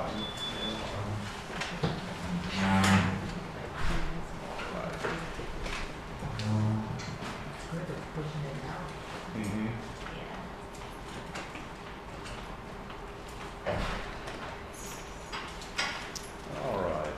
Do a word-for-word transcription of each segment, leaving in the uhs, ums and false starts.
Mm-hmm. All right.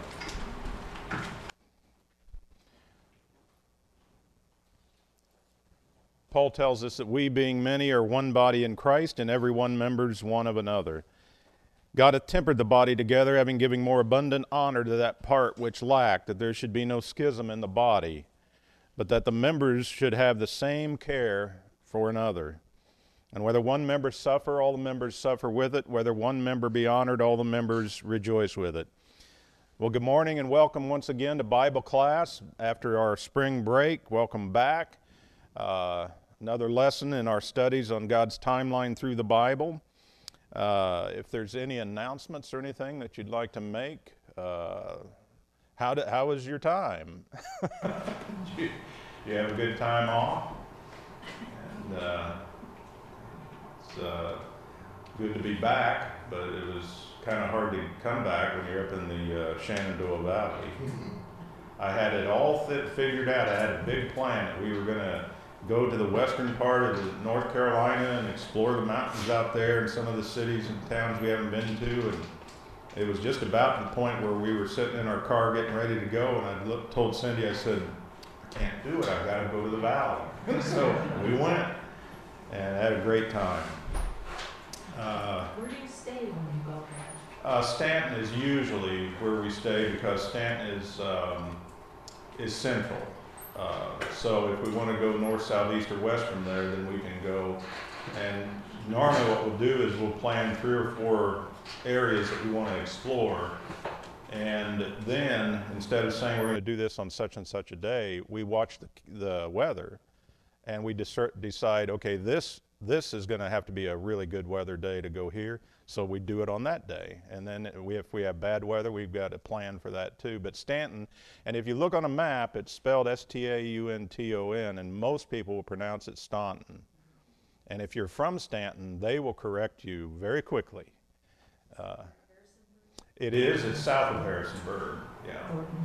Paul tells us that we, being many, are one body in Christ, and every one members one of another. God hath tempered the body together, having given more abundant honor to that part which lacked, that there should be no schism in the body, but that the members should have the same care for another. And whether one member suffer, all the members suffer with it. Whether one member be honored, all the members rejoice with it. Well, good morning and welcome once again to Bible class after our spring break. Welcome back. Uh, another lesson in our studies on God's timeline through the Bible. Uh, if there's any announcements or anything that you'd like to make, uh, how, did, how was your time? you, you have a good time off? And uh, it's uh, good to be back, but it was kind of hard to come back when you're up in the uh, Shenandoah Valley. I had it all fit, figured out. I had a big plan that we were going to go to the western part of North Carolina and explore the mountains out there and some of the cities and towns we haven't been to. And it was just about the point where we were sitting in our car getting ready to go, and I looked, told Cindy, I said, I can't do it. I've got to go to the valley. So we went and had a great time. Uh, Where do you stay when you go there? Uh, Stanton is usually where we stay because Stanton is um, is central. Uh, so if we want to go north, south, east, or west from there, then we can go. And normally what we'll do is we'll plan three or four areas that we want to explore. And then instead of saying we're going to do this on such and such a day, we watch the, the weather and we decide, okay, this this is going to have to be a really good weather day to go here. So we do it on that day. And then we, if we have bad weather, we've got a plan for that too. But Stanton, and if you look on a map, it's spelled S T A U N T O N, and most people will pronounce it Staunton. And if you're from Stanton, they will correct you very quickly. Uh, it is, it's south of Harrisonburg, yeah.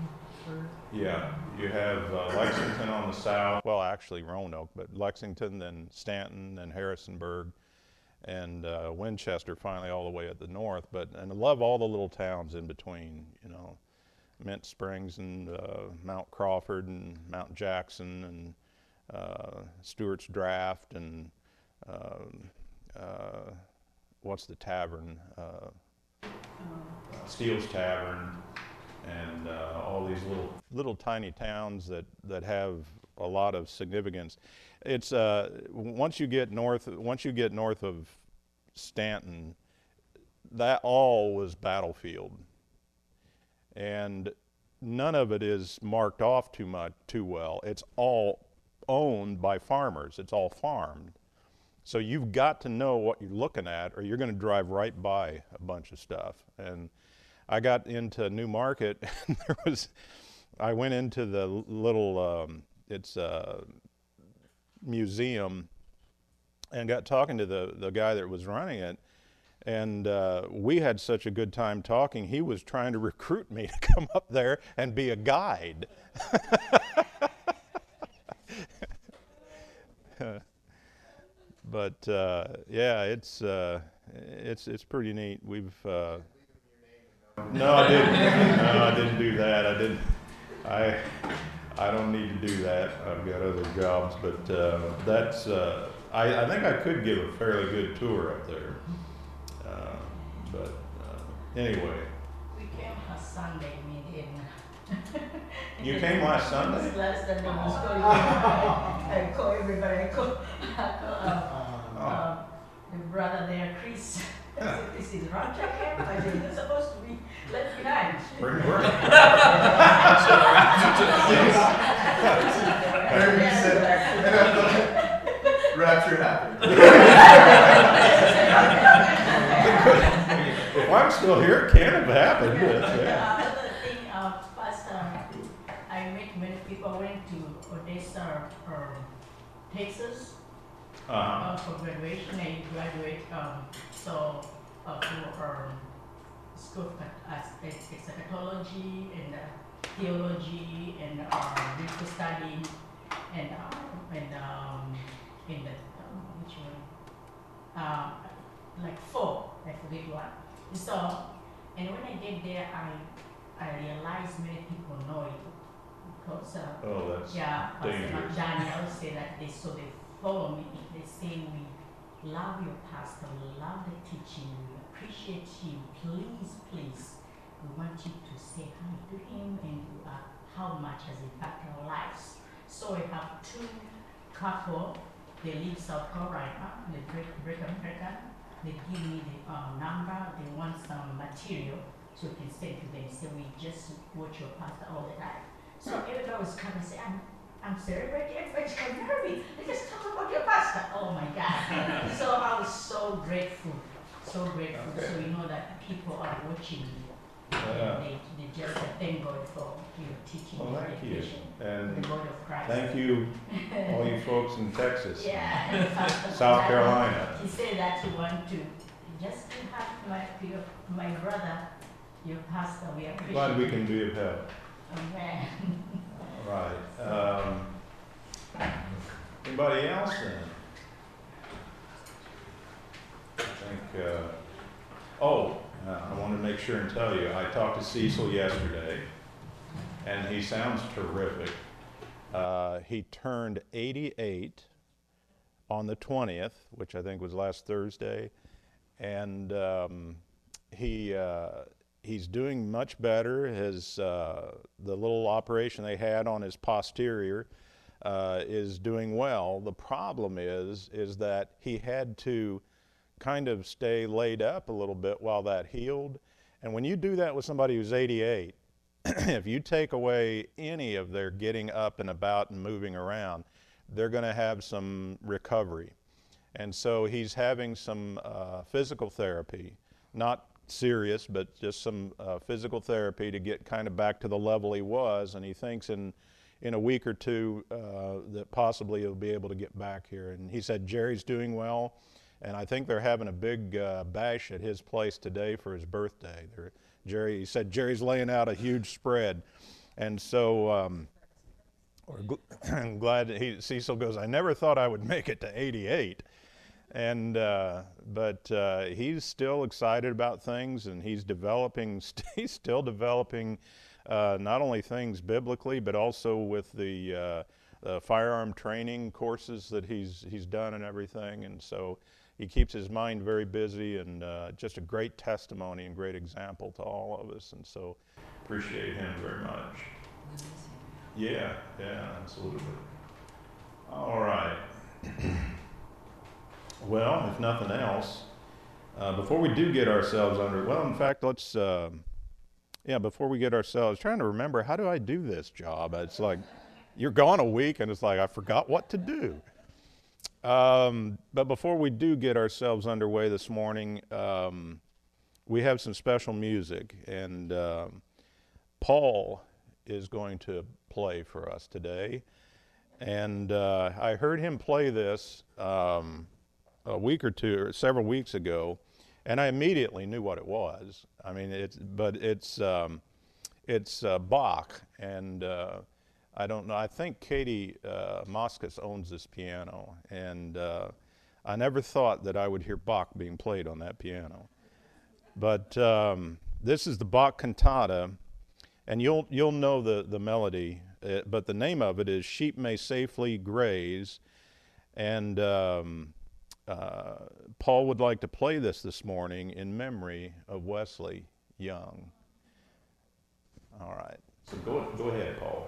Yeah, you have uh, Lexington on the south, well actually Roanoke, but Lexington, then Stanton, then Harrisonburg, and uh, Winchester finally all the way at the north. But and I love all the little towns in between, you know, Mint Springs and uh, Mount Crawford and Mount Jackson and uh, Stewart's Draft and uh, uh, what's the tavern? Uh, Steele's Tavern, and uh, all these little little tiny towns that that have a lot of significance. It's uh, once you get north, once you get north of Stanton, that all was battlefield, and none of it is marked off too much, too well. It's all owned by farmers. It's all farmed, so you've got to know what you're looking at, or you're going to drive right by a bunch of stuff. And I got into New Market, and there was, I went into the little, um, it's a museum, and got talking to the, the guy that was running it, and uh, we had such a good time talking, he was trying to recruit me to come up there and be a guide. But uh, yeah, it's, uh, it's, it's pretty neat. We've, uh, No, I didn't. No, I didn't do that. I didn't. I I don't need to do that. I've got other jobs, but uh, that's. Uh, I I think I could give a fairly good tour up there. Uh, but uh, anyway. We came last Sunday, me and You came last Sunday? It's less than the most going I call everybody. I call, I call uh, Oh. uh, the brother there, Chris. I said, this is Roger camp. I said, you're supposed to be left behind. Pretty great. Rapture happened. If I'm still here, it can't have happened. But, The yeah. other thing, uh, Pastor, I met many people went to Odessa or Texas Uh-huh. uh, for graduation. They graduate, um, so uh, for um, school of cat- as it's, it's eschatology and uh, theology and uh, biblical study and uh, and um, in the um, which one? Um, like four, I forget what. So, and when I get there, I I realize many people know it because uh, Oh, that's yeah, Pastor dangerous. Daniel said that they so they follow me. They say we love your pastor, we love the teaching, we appreciate you. Please, please, we want you to say hi to him and uh, how much has impacted our lives. So we have two couple. They live South Carolina. They break break America. They give me the uh, number. They want some material so we can send to them. So we just watch your pastor all the time. So everybody was coming and say, I'm, I'm celebrating, everybody's coming to me. They just talk about your pastor. Oh my God. So I was so grateful, so grateful. Okay. So you know that people are watching you. Yeah. And they, they just thank God for your teaching Well, and thank you. education. And The God of Christ. thank you, all you folks in Texas. Yeah. and Pastor South Daniel, Carolina. He said that he want to just to have my your, my brother, your pastor. We appreciate. Glad we can be of help. Amen. All right. Um, anybody else then? I think, uh, oh, uh, I want to make sure and tell you, I talked to Cecil yesterday, and he sounds terrific. Uh, he turned eighty-eight on the twentieth, which I think was last Thursday, and um, he uh, he's doing much better. His uh, the little operation they had on his posterior uh, is doing well. The problem is is that he had to kind of stay laid up a little bit while that healed. And when you do that with somebody who's eighty-eight, if you take away any of their getting up and about and moving around, they're going to have some recovery. And so he's having some uh, physical therapy, not serious, but just some uh, physical therapy to get kind of back to the level he was. And he thinks in in a week or two uh, that possibly he'll be able to get back here. And he said Jerry's doing well. And I think they're having a big uh, bash at his place today for his birthday. They're, Jerry, he said Jerry's laying out a huge spread. And so um, we're gl- I'm glad that he, Cecil goes, I never thought I would make it to eighty-eight. And, uh, but uh, he's still excited about things, and he's developing, he's still developing uh, not only things biblically, but also with the uh, uh, firearm training courses that he's, he's done and everything. And so he keeps his mind very busy, and uh, just a great testimony and great example to all of us. And so appreciate him very much. Yeah, yeah, absolutely. All right. Well, if nothing else, uh, before we do get ourselves under, well, in fact, let's, uh, yeah, before we get ourselves, trying to remember, how do I do this job? It's like, you're gone a week, and it's like, I forgot what to do. Um, but before we do get ourselves underway this morning, um, we have some special music, and um, Paul is going to play for us today. And uh, I heard him play this um, a week or two, or several weeks ago, and I immediately knew what it was. I mean, it's, but it's, um, it's uh, Bach, and uh, I don't know, I think Katie uh, Moscas owns this piano, and uh, I never thought that I would hear Bach being played on that piano. But um, this is the Bach cantata, and you'll you'll know the, the melody, uh, but the name of it is Sheep May Safely Graze, and um, uh, Paul would like to play this this morning in memory of Wesley Young. All right, so go, go ahead, Paul.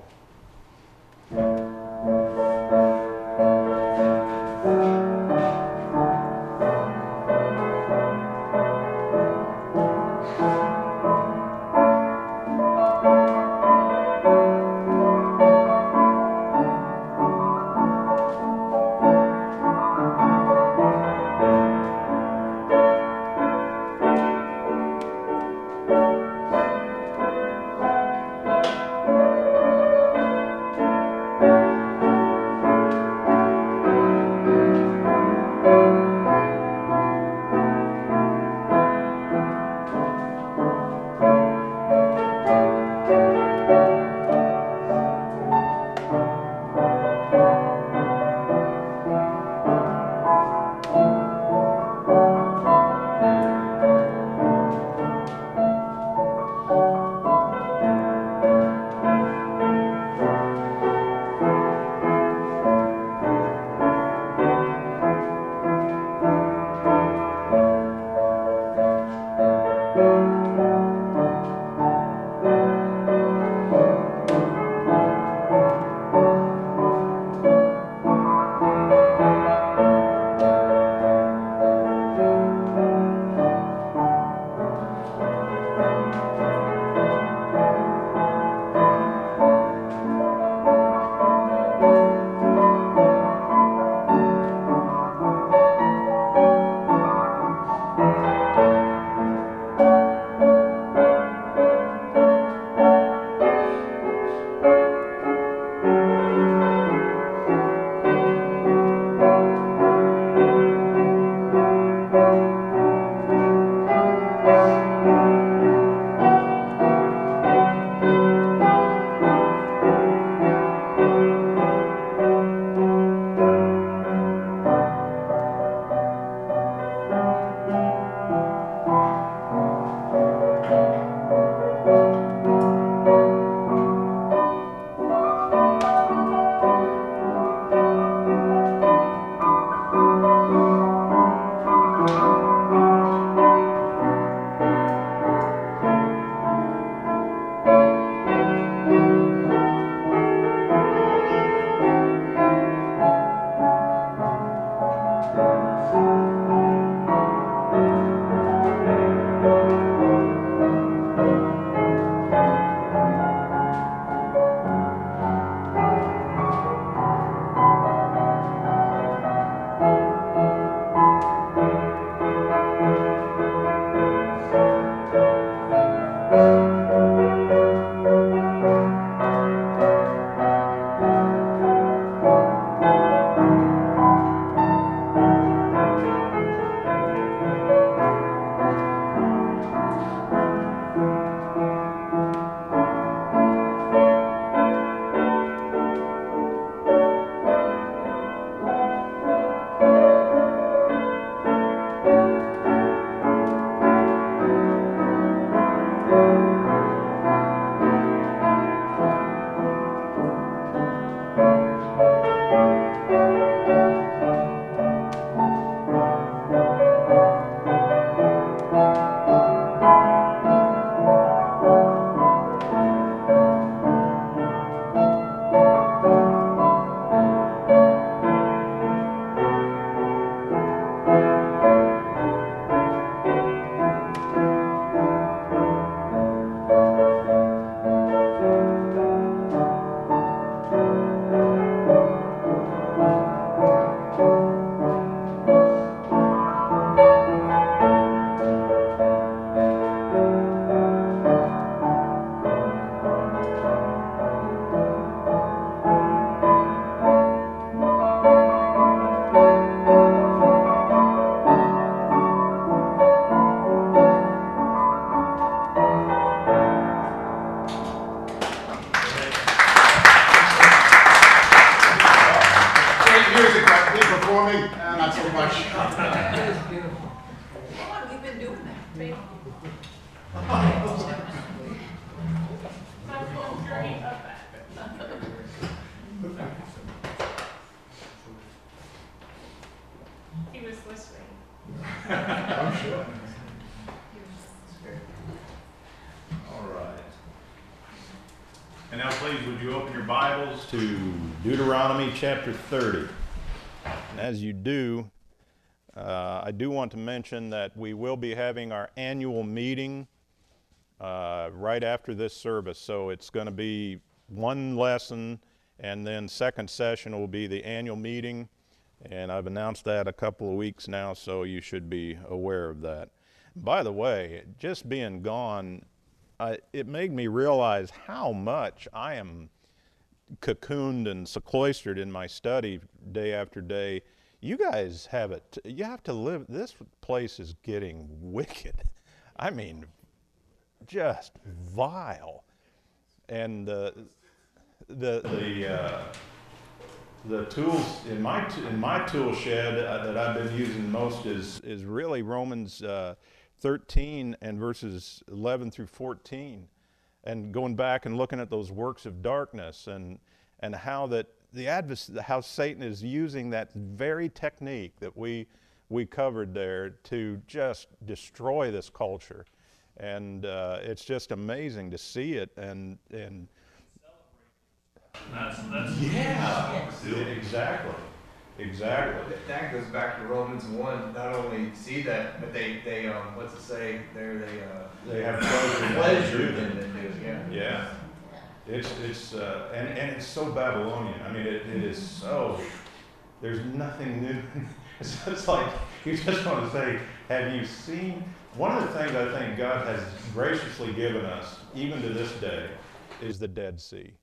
He was listening. I'm sure. All right. And now please, would you open your Bibles to Deuteronomy chapter thirty. And as you do, uh, I do want to mention that we will be having our annual meeting uh, right after this service. So it's going to be one lesson, and then second session will be the annual meeting. And I've announced that a couple of weeks now, so you should be aware of that. By the way, just being gone, I, it made me realize how much I am cocooned and sequestered in my study day after day. You guys have it, you have to live, this place is getting wicked. I mean, just vile. And uh, the, the, uh, the tools in my, in my tool shed uh, that I've been using most is, is really Romans uh, thirteen and verses eleven through fourteen. And going back and looking at those works of darkness and, and how that the advers- how Satan is using that very technique that we, we covered there to just destroy this culture. And uh, it's just amazing to see it. And, and That's, that's. yeah, exactly, exactly. That- That goes back to Romans one, not only see that, but they, they, um, what's it say, there, they, uh, They have pleasure in pleasure what in they do. it, yeah. Yeah, it's, it's, uh, and, and it's so Babylonian. I mean, it, it is so, there's nothing new. It's, it's like, you just want to say, have you seen, one of the things I think God has graciously given us, even to this day, is the Dead Sea.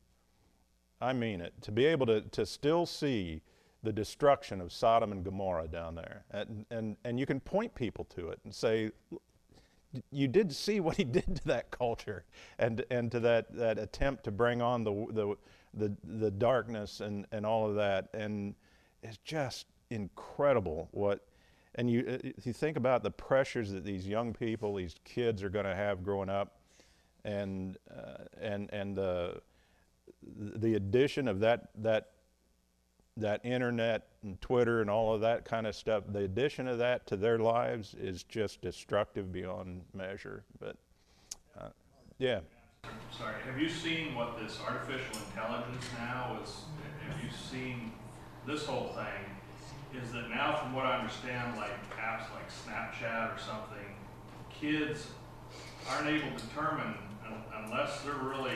I mean it, to be able to, to still see the destruction of Sodom and Gomorrah down there. And, and, and you can point people to it and say, you did see what he did to that culture and, and to that, that attempt to bring on the, the, the, the darkness and, and all of that. And it's just incredible what, and you, if you think about the pressures that these young people, these kids are going to have growing up, and, uh, and, and the, the addition of that, that, that internet and Twitter and all of that kind of stuff, the addition of that to their lives is just destructive beyond measure. But uh, yeah. Sorry, have you seen what this artificial intelligence now is? Have you seen this whole thing? Is that now, from what I understand, like apps like Snapchat or something, kids aren't able to determine un- unless they're really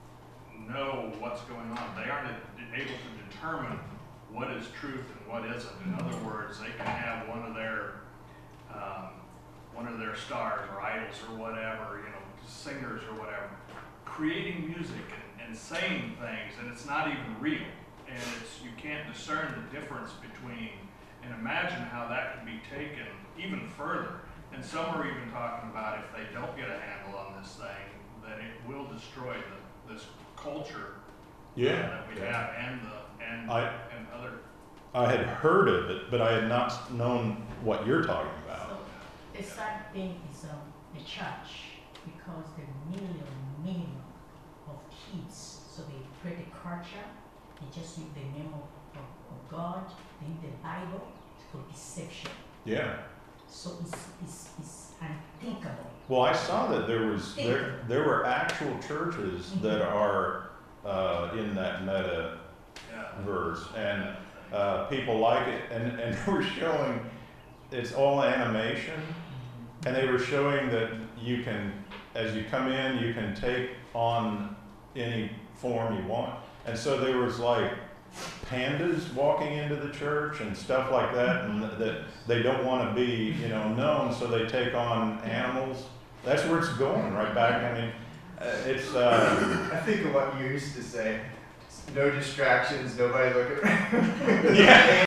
know what's going on. They aren't able to determine what is truth and what isn't. In other words, they can have one of their um, one of their stars or idols or whatever, you know, singers or whatever, creating music and, and saying things, and it's not even real. And it's, you can't discern the difference between, and imagine how that can be taken even further. And some are even talking about if they don't get a handle on this thing, that it will destroy the, this culture Yeah. uh, that we have, and the and I- and other. I had heard of it, but I had not known what you're talking about. So the sad thing is um, the church, because the million, million of kids, so they create a culture, they just use the name of, of, of God, in the Bible, for deception. Yeah. So it's, it's, it's unthinkable. Well, I saw that there was there there were actual churches that are uh, in that meta Yeah. verse, and uh, people like it, and and they were showing it's all animation, and they were showing that you can, as you come in, you can take on any form you want, and so there was like pandas walking into the church and stuff like that, and that they don't want to be, you know, known, so they take on animals. That's where it's going, right back. I mean, uh, it's. Uh, I think of what you used to say, no distractions, nobody looking around. yeah.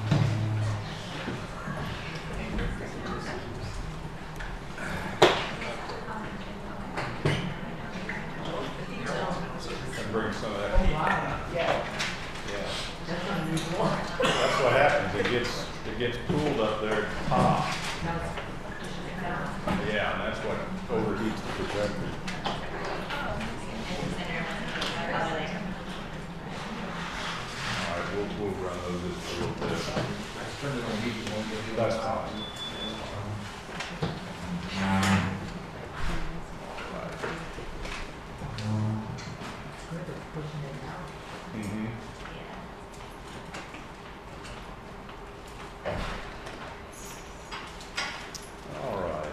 And bring some of that heat. Wow, yeah, Yeah. that's unusual. That's what happens. It gets it gets cooled up there at the top. Yeah, and that's what overheats the projector. All right, we'll we'll run those just a little bit. That's fine. Mm-hmm. All right.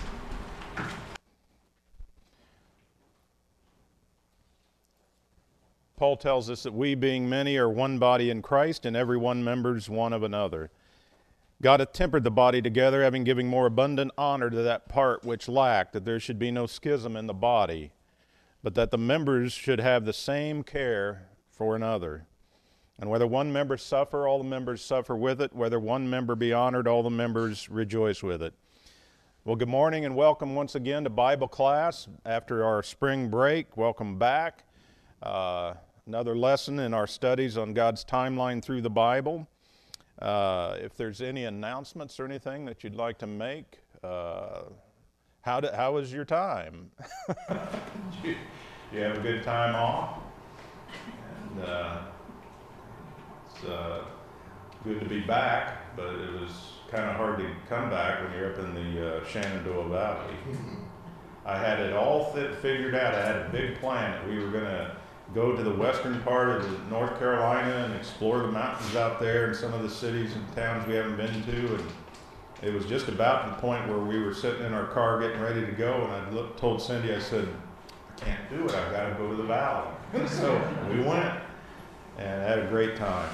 Paul tells us that we, being many, are one body in Christ, and every one members one of another. God hath tempered the body together, having given more abundant honor to that part which lacked, that there should be no schism in the body, but that the members should have the same care for another. And whether one member suffer, all the members suffer with it. Whether one member be honored, all the members rejoice with it. Well, good morning and welcome once again to Bible class after our spring break. Welcome back. Uh, another lesson in our studies on God's timeline through the Bible. Uh, if there's any announcements or anything that you'd like to make, uh, how, did, how was your time? you, you have a good time off? And uh, it's uh, good to be back, but it was kind of hard to come back when you're up in the uh, Shenandoah Valley. I had it all fi- figured out. I had a big plan that we were gonna go to the western part of the North Carolina and explore the mountains out there and some of the cities and towns we haven't been to. And it was just about the point where we were sitting in our car getting ready to go, and I looked, told Cindy, I said, I can't do it, I've got to go to the valley. So we went and had a great time.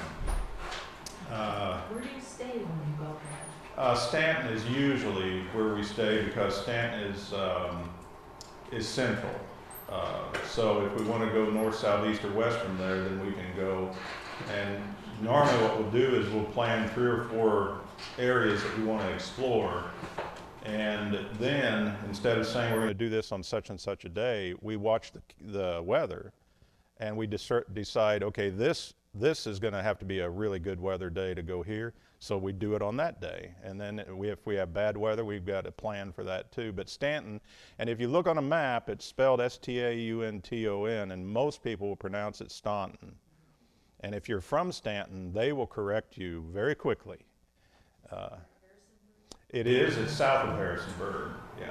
Uh, Where do you stay when you go there? uh, Stanton is usually where we stay because Stanton is, um, is central. Uh, so if we want to go north, south, east, or west from there, then we can go. And normally what we'll do is we'll plan three or four areas that we want to explore. And then, instead of saying we're going to do this on such and such a day, we watch the, the weather and we discern, decide, okay, this, this is going to have to be a really good weather day to go here. So we do it on that day. And then we, if we have bad weather, we've got a plan for that too. But Stanton, and if you look on a map, it's spelled S T A U N T O N, and most people will pronounce it Staunton. And if you're from Stanton, they will correct you very quickly. Uh, it is, it's south of Harrisonburg, yeah.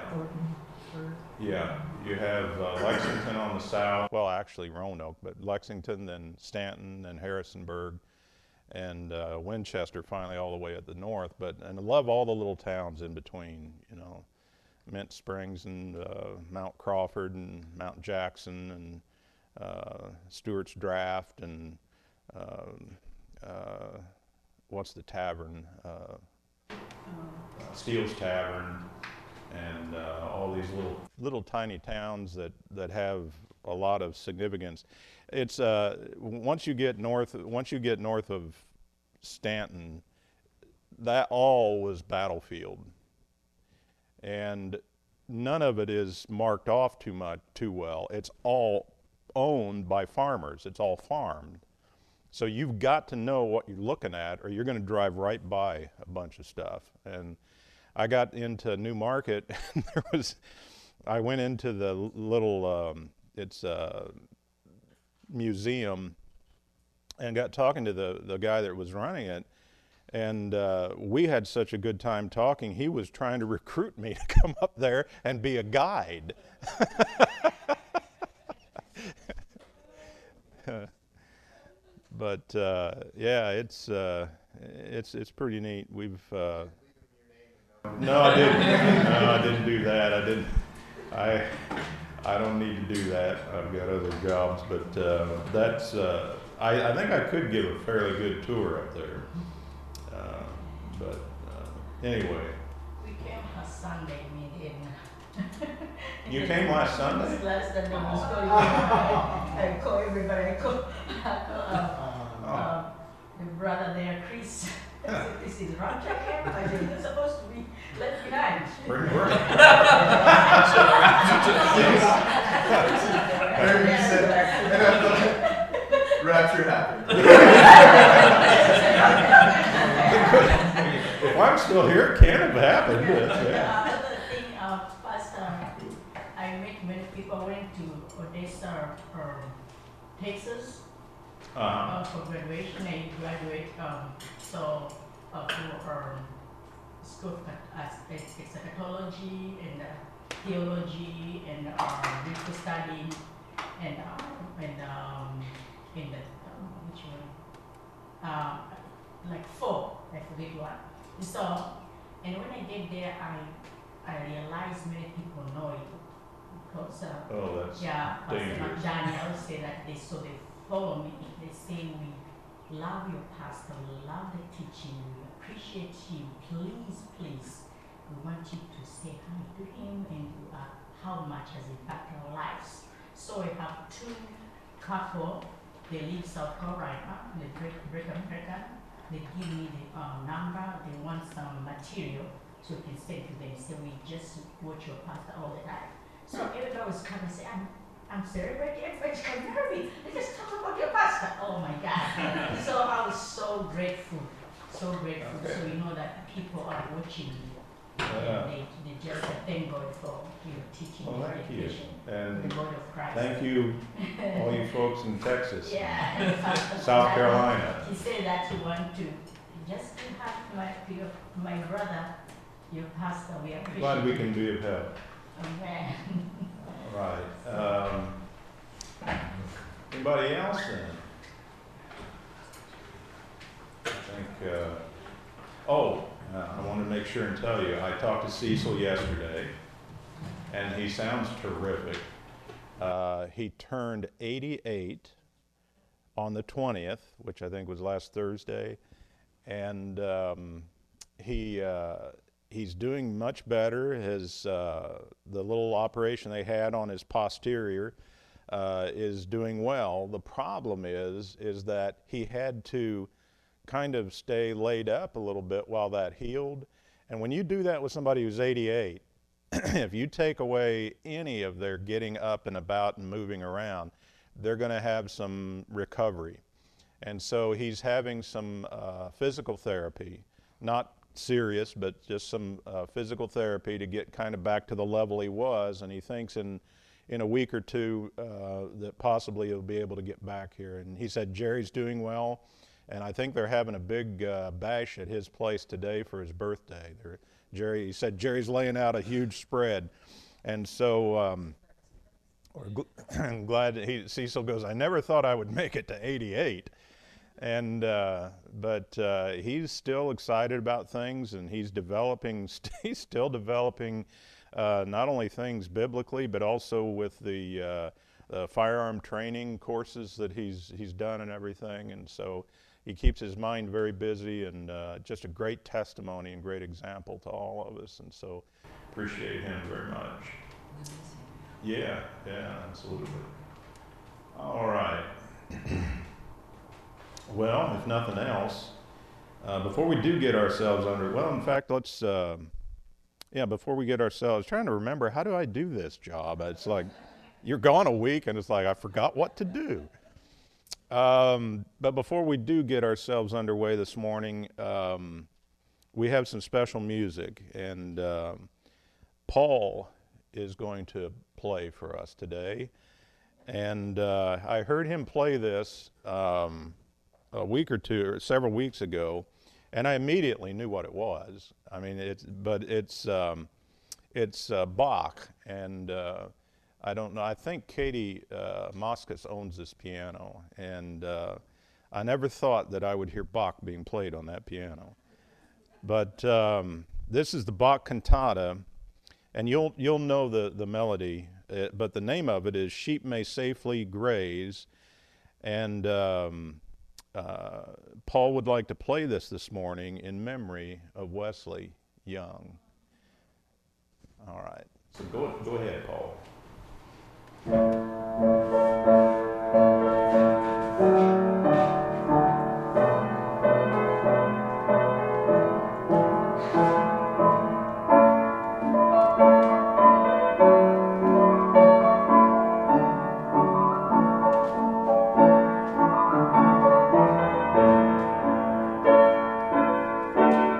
Yeah, you have uh, Lexington on the south, well actually Roanoke, but Lexington, then Stanton, then Harrisonburg, and uh, Winchester finally all the way at the north. But, and I love all the little towns in between, you know, Mint Springs and uh, Mount Crawford and Mount Jackson and uh, Stewart's Draft and uh, uh, what's the tavern? Uh, uh, Steele's Tavern, and uh, all these little little tiny towns that that have a lot of significance. It's uh, once you get north, once you get north of Stanton, that all was battlefield, and none of it is marked off too much, too well. It's all owned by farmers. It's all farmed. So you've got to know what you're looking at, or you're going to drive right by a bunch of stuff. And I got into New Market, and there was, I went into the little, um, it's a museum, and got talking to the, the guy that was running it. And uh, we had such a good time talking, he was trying to recruit me to come up there and be a guide. But uh, yeah, it's uh, it's it's pretty neat. We've uh, no, I didn't. No, I didn't do that. I didn't. I I don't need to do that. I've got other jobs. But uh, that's. Uh, I I think I could give a fairly good tour up there. Uh, but uh, anyway. We came last Sunday, me and You came last Sunday? It's less than the most going I call everybody, I call, I call uh, Oh. uh, the brother there, Chris. I said, this is wrong check here. I said, you're supposed to be left behind. Spring break. Whatever you said. Rapture happened. If I'm still here, it can't have happened. But, The yeah. other thing, uh, Pastor, I met many people. I went to Odessa, or Texas. Uh-huh. Uh, for graduation, I graduate, um, so uh, for um, school of cat- uh, it's eschatology and uh, theology and uh, biblical study and uh, and um, in the um, which one? Um, like four, I forget one. So, and when I get there, I I realize many people know it because uh, Oh, that's yeah, Pastor dangerous. Daniel said that they so they follow me. They say we love your pastor, we love the teaching, we appreciate you. Please, please, we want you to say hi to him and uh, how much has impacted our lives. So we have two couple. They live South Carolina. They break break America. They give me the um, number. They want some material so we can send to them. So we just watch your pastor all the time. So everybody was coming and say, I'm, I'm celebrating, everybody's coming nervous. They just talk about your pastor. Oh my God. So I was so grateful, so grateful. Okay. So you know that people are watching you. Yeah. And they, they just uh, thank God for your teaching Well, and thank you. education. And The God of Christ. thank you, all you folks in Texas. Yeah. and Pastor South Daniel, Carolina. He said that he want to just to have my your, my brother, your pastor. We appreciate Glad we it. can be of help. Okay. All right. Um, anybody else then? I think, uh, oh, uh, I wanted to make sure and tell you, I talked to Cecil yesterday, and he sounds terrific. Uh, he turned eighty-eight on the twentieth, which I think was last Thursday, and um, he uh, he's doing much better. His uh, the little operation they had on his posterior uh, is doing well. The problem is is that he had to kind of stay laid up a little bit while that healed. And when you do that with somebody who's eighty-eight, if you take away any of their getting up and about and moving around, they're going to have some recovery. And so he's having some uh, physical therapy, not serious, but just some uh, physical therapy to get kind of back to the level he was. And he thinks in, in a week or two uh, that possibly he'll be able to get back here. And he said Jerry's doing well. And I think they're having a big uh, bash at his place today for his birthday. They're, Jerry, he said Jerry's laying out a huge spread. And so um, I'm glad that he, Cecil goes, I never thought I would make it to eighty-eight. And, uh, but uh, he's still excited about things, and he's developing, he's still developing uh, not only things biblically, but also with the uh, uh, firearm training courses that he's, he's done and everything. And so he keeps his mind very busy, and uh, just a great testimony and great example to all of us. And so appreciate him very much. Yeah, yeah, absolutely. All right. Well, if nothing else, uh, before we do get ourselves under, well, in fact, let's, uh, yeah, before we get ourselves, trying to remember, how do I do this job? It's like, you're gone a week, and it's like, I forgot what to do. Um, but before we do get ourselves underway this morning, um, we have some special music, and um, Paul is going to play for us today. And uh, I heard him play this um, a week or two, or several weeks ago, and I immediately knew what it was. I mean, it's, but it's, um, it's uh, Bach, and uh, I don't know, I think Katie uh, Moscas owns this piano, and uh, I never thought that I would hear Bach being played on that piano. But um, this is the Bach cantata, and you'll, you'll know the, the melody, uh, but the name of it is Sheep May Safely Graze, and um, uh, Paul would like to play this this morning in memory of Wesley Young. All right, so go, go ahead, Paul.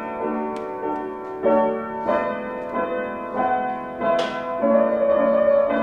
Thank you.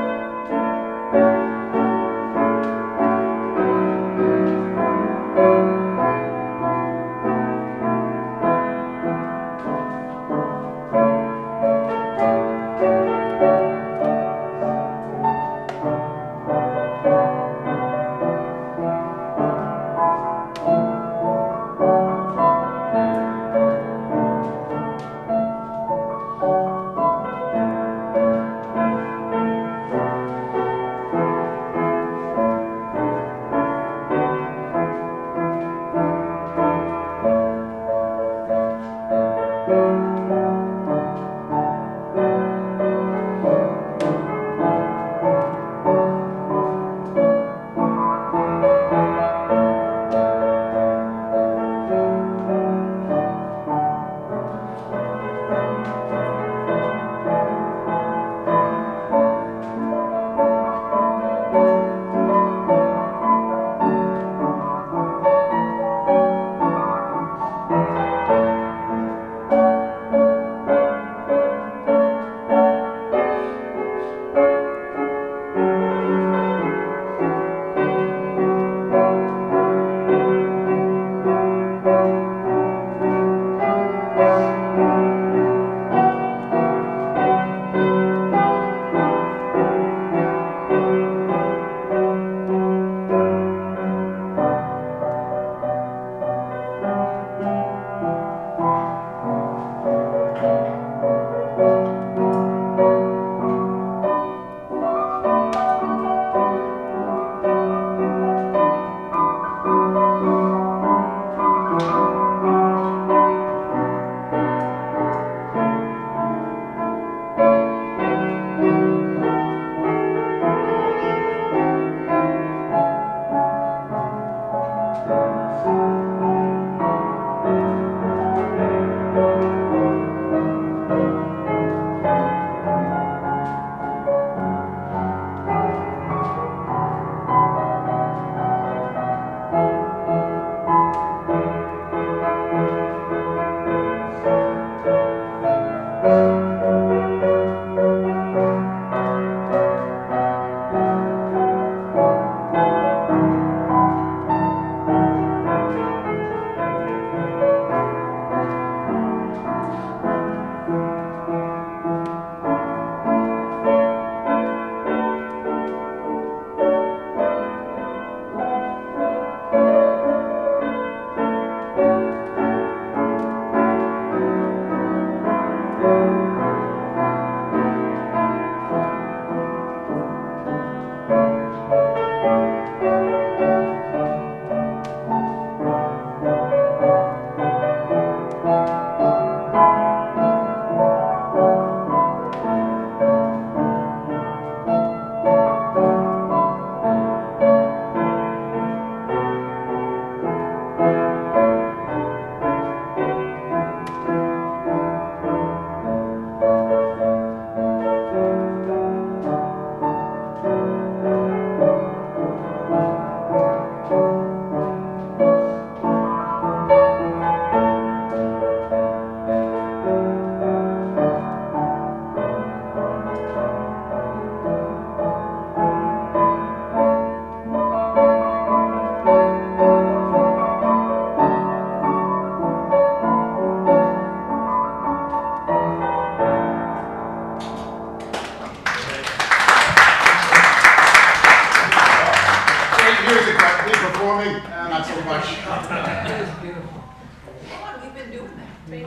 for my shop. That is beautiful. Come on, we've been doing that. Babe.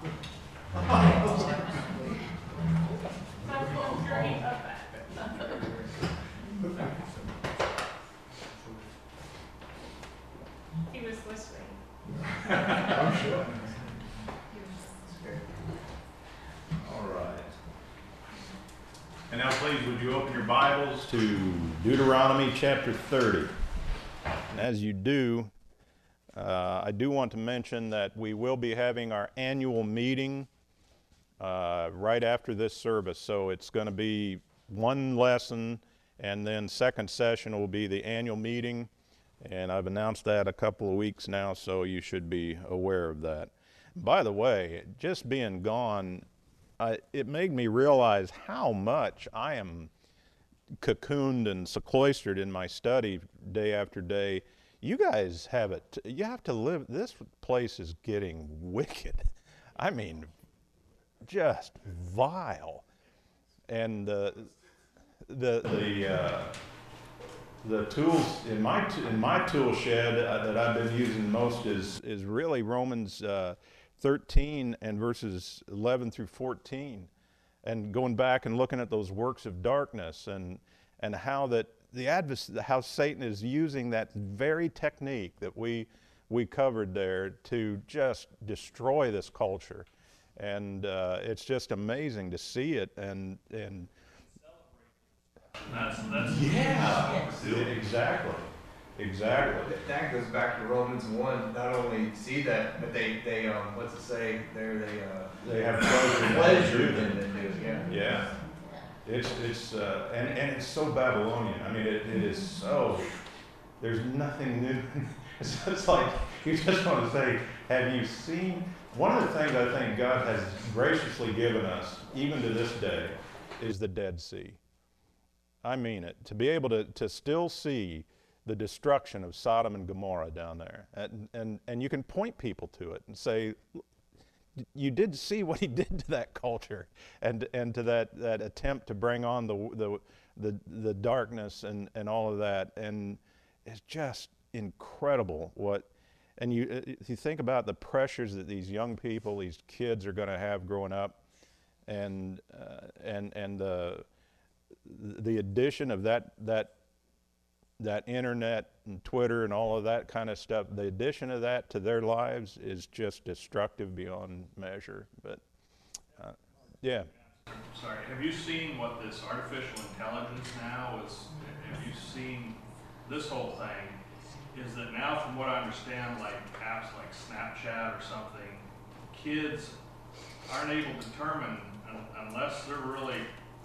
My phone journey of that. He was listening. I'm sure. All right. And now please, would you open your Bibles to Deuteronomy chapter thirty. And as you do, uh, I do want to mention that we will be having our annual meeting uh, right after this service. So it's going to be one lesson, and then second session will be the annual meeting. And I've announced that a couple of weeks now, so you should be aware of that. By the way, just being gone, I, it made me realize how much I am cocooned and sequestered in my study day after day. You guys have it, you have to live, this place is getting wicked. I mean, just vile. And uh, the, the, uh, the tools in my, t in my tool shed uh, that I've been using most is, is really Romans uh, thirteen and verses eleven through fourteen. And going back and looking at those works of darkness and, and how that the advers how Satan is using that very technique that we, we covered there to just destroy this culture. And uh, it's just amazing to see it. And, and That's, that's. yeah, exactly, exactly. That goes back to Romans one, not only see that, but they, they, um, what's it say, there they, uh. They have pleasure. Pleasure in in it. it, yeah. Yeah. It's, it's, uh, and, and it's so Babylonian. I mean, it, it is so, there's nothing new. It's just like, you just want to say, have you seen, one of the things I think God has graciously given us, even to this day, is the Dead Sea. I mean it, to be able to, to still see the destruction of Sodom and Gomorrah down there. And, and, and you can point people to it and say, you did see what he did to that culture and, and to that, that attempt to bring on the, the, the, the darkness and, and all of that. And it's just incredible what, and you, if you think about the pressures that these young people, these kids are going to have growing up, and, uh, and, and the, the addition of that, that, that internet and Twitter and all of that kind of stuff, the addition of that to their lives is just destructive beyond measure. But uh, yeah. Sorry, have you seen what this artificial intelligence now is? Have you seen this whole thing? Is that now, from what I understand, like apps like Snapchat or something, kids aren't able to determine un unless they're really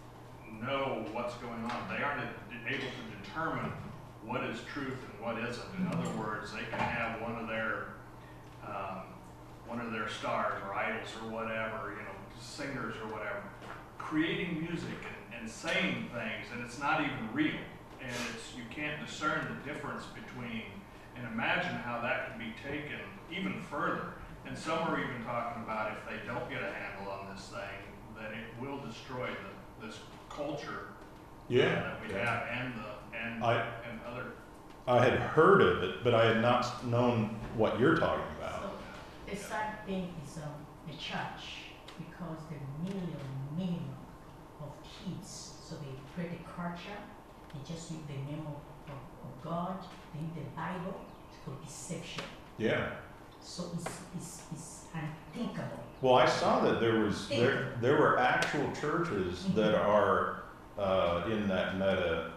know what's going on. They aren't able to determine what is truth and what isn't. In other words, they can have one of their um, one of their stars or idols or whatever, you know, singers or whatever, creating music and, and saying things, and it's not even real. And it's, you can't discern the difference between, and imagine how that can be taken even further. And some are even talking about if they don't get a handle on this thing, that it will destroy the, this culture Yeah. that we have and the and I, and other. I had heard of it, but I had not known what you're talking about. So the sad thing is um, the church, because the million, million of kids, so they create a culture, they just use the name of, of, of God, they use the Bible for deception. Yeah. So it's, it's, it's unthinkable. Well, I saw that there was there there were actual churches that are uh, in that metaverse,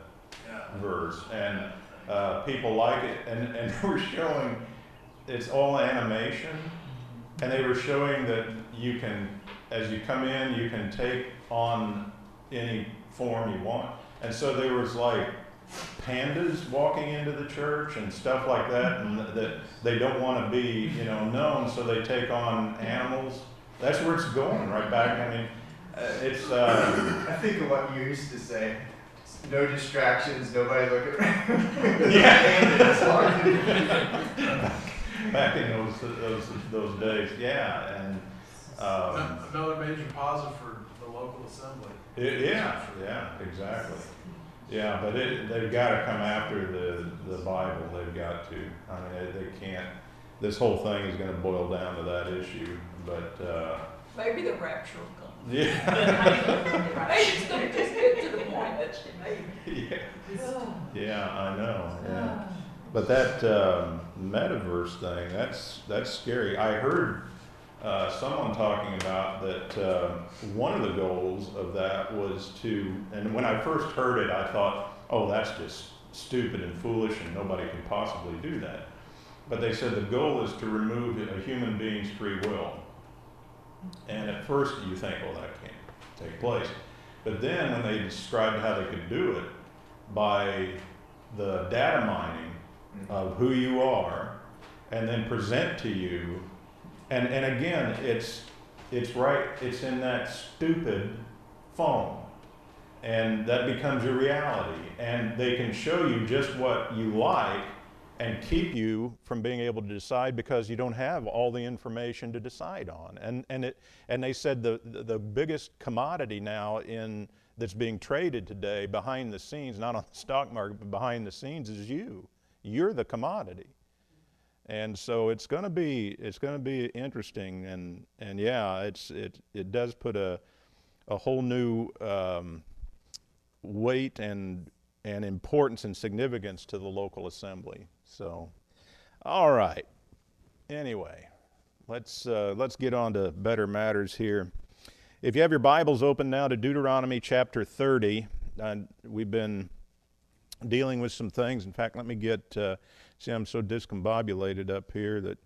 Yeah. and uh, people like it, and and they were showing it's all animation, and they were showing that you can, as you come in, you can take on any form you want, and so there was like pandas walking into the church and stuff like that, and that they don't want to be, you know, known, so they take on animals. That's where it's going, right back. I mean, uh, it's. Uh, I think of what you used to say. No distractions, nobody looking around. Yeah. It's hard to do. back in those those those days, yeah, and um, Another major positive for the local assembly. it, yeah, yeah, exactly. Yeah, but it, they've got to come after the, the Bible. They've got to. I mean, they, they can't. This whole thing is going to boil down to that issue. But uh, Maybe the rapture will come. yeah, Maybe it's gonna just get to the point that maybe. yeah, yeah, I know. Yeah, but that um, metaverse thing, that's that's scary. I heard uh, someone talking about that. Uh, one of the goals of that was to, and when I first heard it, I thought, oh, that's just stupid and foolish, and nobody can possibly do that. But they said the goal is to remove a human being's free will. And at first you think, well, that can't take place. But then when they described how they could do it by the data mining of who you are and then present to you, and, and again, it's, it's right, it's in that stupid phone. And that becomes your reality. And they can show you just what you like and keep you from being able to decide because you don't have all the information to decide on. And and it and they said the the biggest commodity now in that's being traded today behind the scenes, not on the stock market, but behind the scenes, is you. You're the commodity. And so it's going to be it's going to be interesting. And and yeah, it's it it does put a a whole new um, weight and and importance and significance to the local assembly. So, all right. Anyway, let's uh, let's get on to better matters here. If you have your Bibles open now to Deuteronomy chapter thirty, uh, we've been dealing with some things. In fact, let me get, uh, see, I'm so discombobulated up here that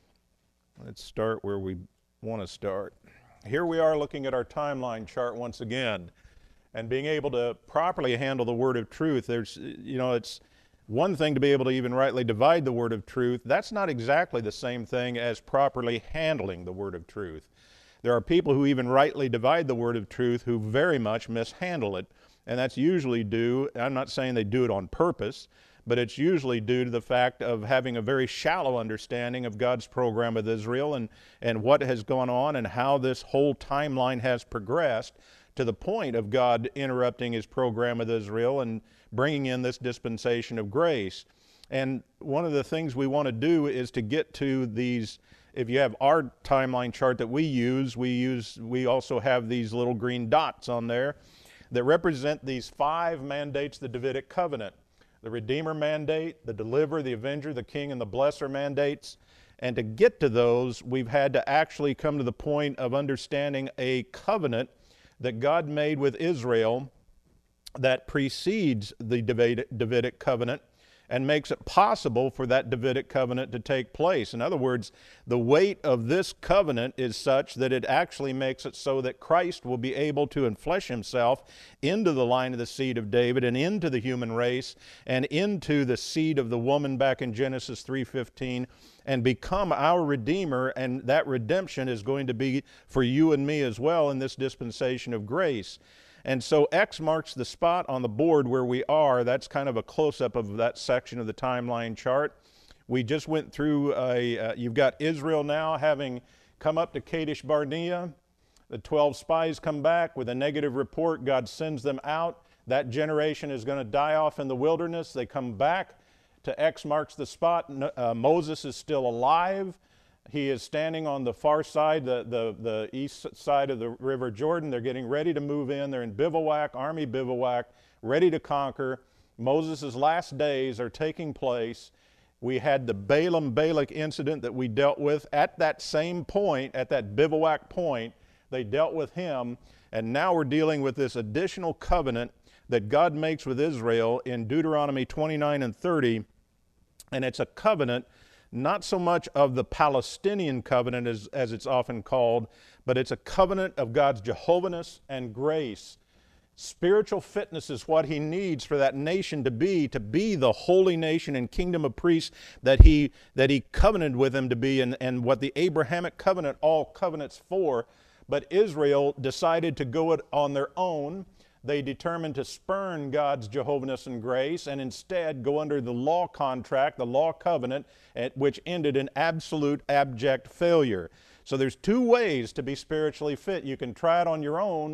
let's start where we want to start. Here we are looking at our timeline chart once again, and being able to properly handle the word of truth. There's, you know, it's one thing to be able to even rightly divide the word of truth. That's not exactly the same thing as properly handling the word of truth. There are people who even rightly divide the word of truth who very much mishandle it, and that's usually due, I'm not saying they do it on purpose, but it's usually due to the fact of having a very shallow understanding of God's program with Israel and, and what has gone on and how this whole timeline has progressed to the point of God interrupting his program with Israel and bringing in this dispensation of grace. And one of the things we want to do is to get to these, if you have our timeline chart that we use, we use, we also have these little green dots on there that represent these five mandates of the Davidic covenant. The Redeemer mandate, the Deliverer, the Avenger, the King, and the Blesser mandates. And to get to those, we've had to actually come to the point of understanding a covenant that God made with Israel that precedes the Davidic covenant and makes it possible for that Davidic covenant to take place. In other words, the weight of this covenant is such that it actually makes it so that Christ will be able to enflesh himself into the line of the seed of David and into the human race and into the seed of the woman back in Genesis three fifteen and become our Redeemer, and that redemption is going to be for you and me as well in this dispensation of grace. And so X marks the spot on the board where we are. That's kind of a close-up of that section of the timeline chart. We just went through, a, uh, you've got Israel now having come up to Kadesh Barnea. The twelve spies come back with a negative report. God sends them out. That generation is going to die off in the wilderness. They come back to X marks the spot. Uh, Moses is still alive. He is standing on the far side, the, the, the east side of the River Jordan. They're getting ready to move in. They're in bivouac, army bivouac, ready to conquer. Moses' last days are taking place. We had the Balaam-Balak incident that we dealt with at that same point, at that bivouac point. They dealt with him, and now we're dealing with this additional covenant that God makes with Israel in Deuteronomy twenty-nine and thirty, and it's a covenant not so much of the Palestinian covenant as, as it's often called, but it's a covenant of God's Jehovahness and grace. Spiritual fitness is what he needs for that nation to be, to be the holy nation and kingdom of priests that he, that he covenanted with them to be, and, and what the Abrahamic covenant all covenants for. But Israel decided to go it on their own. They determined to spurn God's Jehovahness and grace and instead go under the law contract, the law covenant, which ended in absolute abject failure. So there's two ways to be spiritually fit. You can try it on your own,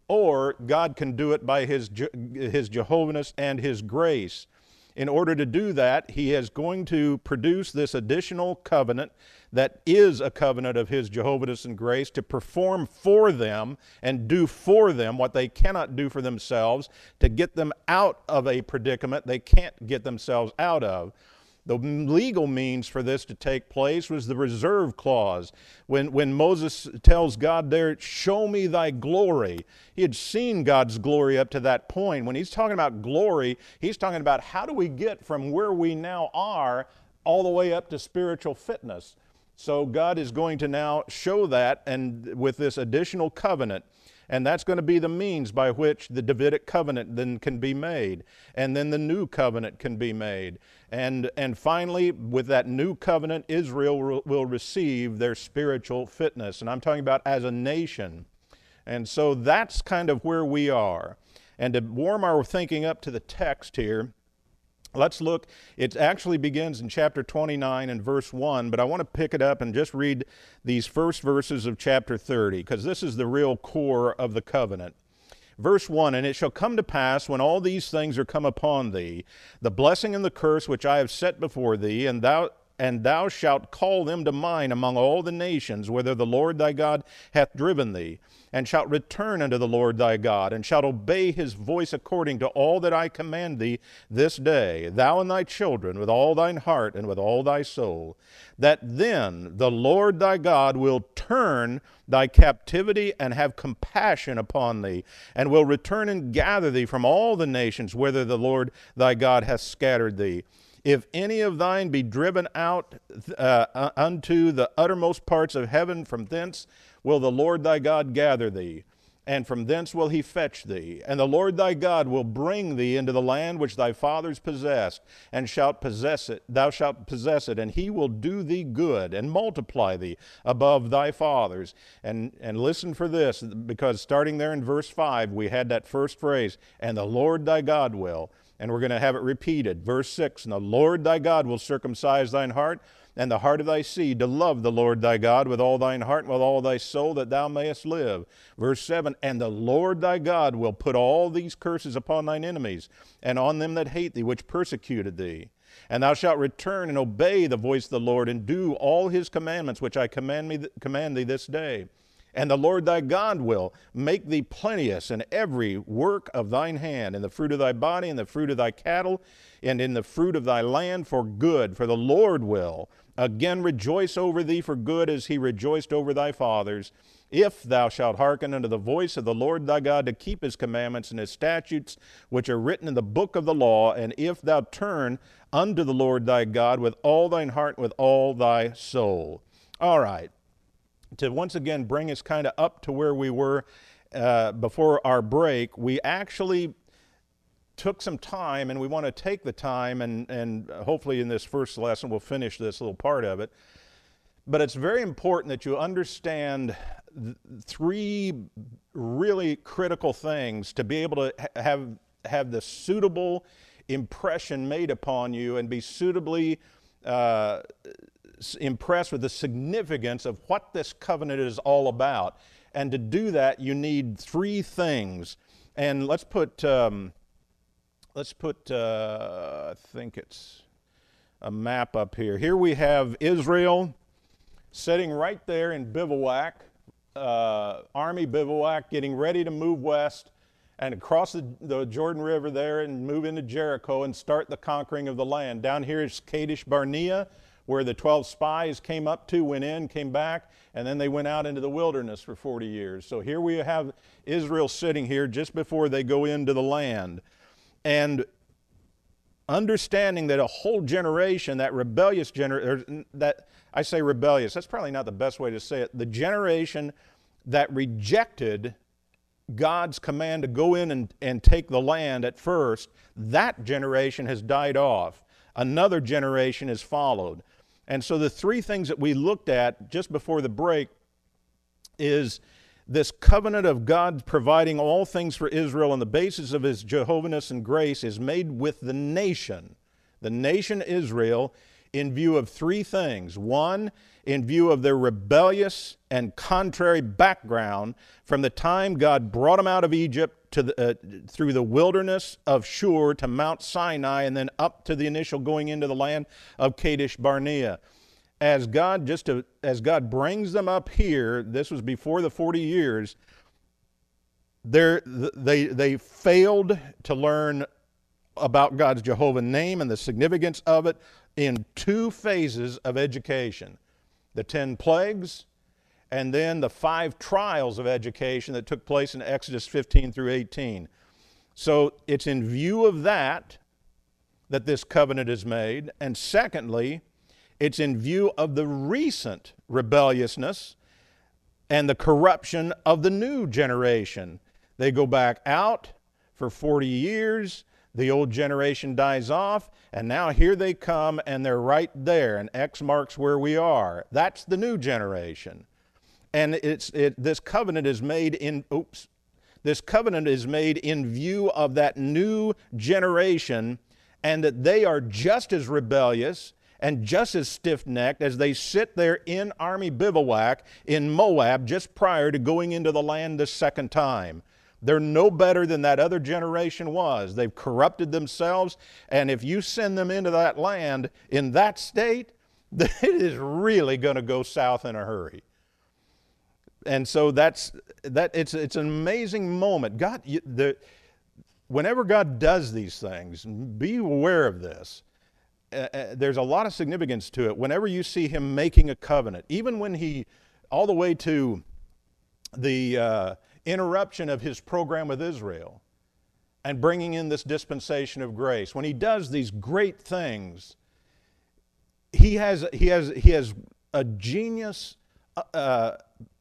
or God can do it by his, his Jehoviness and his grace. In order to do that, he is going to produce this additional covenant that is a covenant of his Jehoviness and grace to perform for them and do for them what they cannot do for themselves, to get them out of a predicament they can't get themselves out of. The legal means for this to take place was the reserve clause. When, when Moses tells God there, show me thy glory, he had seen God's glory up to that point. When he's talking about glory, he's talking about how do we get from where we now are all the way up to spiritual fitness. So God is going to now show that, and with this additional covenant. And that's going to be the means by which the Davidic covenant then can be made. And then the new covenant can be made. And, and finally, with that new covenant, Israel will, will receive their spiritual fitness. And I'm talking about as a nation. And so that's kind of where we are. And to warm our thinking up to the text here, let's look. It actually begins in chapter twenty-nine and verse one, but I want to pick it up and just read these first verses of chapter thirty, because this is the real core of the covenant. Verse one, and it shall come to pass when all these things are come upon thee, the blessing and the curse which I have set before thee, and thou and thou shalt call them to mind among all the nations, whither the Lord thy God hath driven thee, and shalt return unto the Lord thy God, and shalt obey his voice according to all that I command thee this day, thou and thy children, with all thine heart and with all thy soul, that then the Lord thy God will turn thy captivity and have compassion upon thee, and will return and gather thee from all the nations whither the Lord thy God hath scattered thee. If any of thine be driven out uh, unto the uttermost parts of heaven, from thence will the Lord thy God gather thee, and from thence will he fetch thee. And the Lord thy God will bring thee into the land which thy fathers possessed, and shalt possess it. Thou shalt possess it, and he will do thee good, and multiply thee above thy fathers. And, and listen for this, because starting there in verse five, we had that first phrase, and the Lord thy God will. And we're going to have it repeated. Verse six, and the Lord thy God will circumcise thine heart and the heart of thy seed to love the Lord thy God with all thine heart and with all thy soul, that thou mayest live. Verse seven, and the Lord thy God will put all these curses upon thine enemies and on them that hate thee, which persecuted thee. And thou shalt return and obey the voice of the Lord, and do all his commandments which I command, me th- command thee this day. And the Lord thy God will make thee plenteous in every work of thine hand, in the fruit of thy body, in the fruit of thy cattle, and in the fruit of thy land for good. For the Lord will again rejoice over thee for good, as he rejoiced over thy fathers, if thou shalt hearken unto the voice of the Lord thy God, to keep his commandments and his statutes, which are written in the book of the law, and if thou turn unto the Lord thy God with all thine heart, with all thy soul. All right. To once again bring us kind of up to where we were uh, before our break, we actually took some time, and we want to take the time, and, and hopefully in this first lesson we'll finish this little part of it. But it's very important that you understand th- three really critical things to be able to ha- have, have the suitable impression made upon you and be suitably uh, impressed with the significance of what this covenant is all about. And to do that, you need three things. And let's put, um, let's put, uh, I think it's a map up here. Here we have Israel sitting right there in bivouac, uh, army bivouac, getting ready to move west and across the, the Jordan River there and move into Jericho and start the conquering of the land. Down here is Kadesh Barnea, where the twelve spies came up to, went in, came back, and then they went out into the wilderness for forty years. So here we have Israel sitting here just before they go into the land. And understanding that a whole generation, that rebellious generation, that I say rebellious, that's probably not the best way to say it, the generation that rejected God's command to go in and, and take the land at first, that generation has died off. Another generation has followed. And so the three things that we looked at just before the break is this covenant of God providing all things for Israel on the basis of his Jehoviness and grace is made with the nation. The nation Israel in view of three things. One, in view of their rebellious and contrary background from the time God brought them out of Egypt to the, uh, through the wilderness of Shur to Mount Sinai, and then up to the initial going into the land of Kadesh Barnea. As God just to, as God brings them up here, this was before the forty years, they they failed to learn about God's Jehovah name and the significance of it in two phases of education. The ten plagues, and then the five trials of education that took place in Exodus fifteen through eighteen. So it's in view of that that this covenant is made. And secondly, it's in view of the recent rebelliousness and the corruption of the new generation. They go back out for forty years, the old generation dies off, and now here they come and they're right there, and X marks where we are. That's the new generation. And it's it, this covenant is made in, oops, this covenant is made in view of that new generation, and that they are just as rebellious and just as stiff-necked as they sit there in army bivouac in Moab just prior to going into the land the second time. They're no better than that other generation was. They've corrupted themselves, and if you send them into that land in that state, it is really going to go south in a hurry. And so that's that. It's it's an amazing moment. God, you, the, whenever God does these things, be aware of this. Uh, uh, there's a lot of significance to it. Whenever you see Him making a covenant, even when He, all the way to the uh, interruption of His program with Israel and bringing in this dispensation of grace, when He does these great things, He has He has He has a genius Uh,